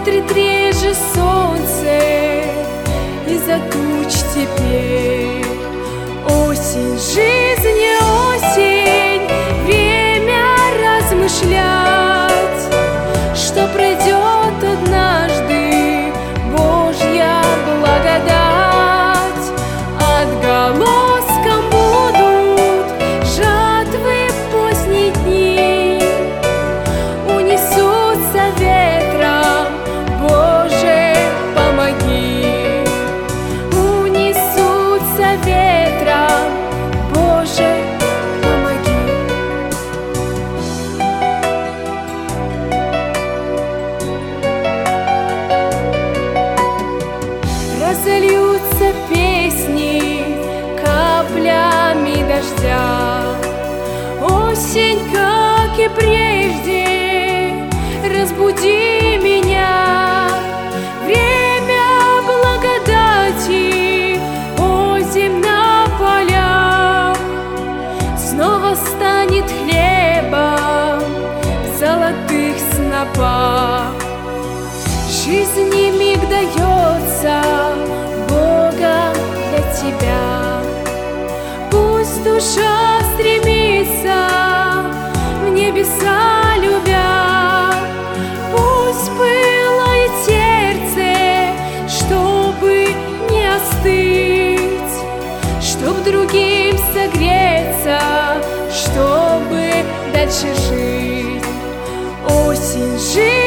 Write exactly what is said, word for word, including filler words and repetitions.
смотрит реже солнце из-за туч теперь. Осень, жизнь, осень, время размышлять, что пройдет однажды Божья благодать. Отголоском будут жатвы поздние дни, унесутся ветром, Боже, помоги. Унесутся ветром, Боже, помоги. Разольются песни каплями дождя. Осень, как и прежде, разбуди меня. Время благодати озимь на полях снова станет хлебом в золотых снопах. Жизни миг дается Богом для тебя. Пусть душа стремится в небеса любя, пусть пылает сердце, чтобы не остыть, чтоб другим согреться, чтобы дальше жить. Осень, жизнь.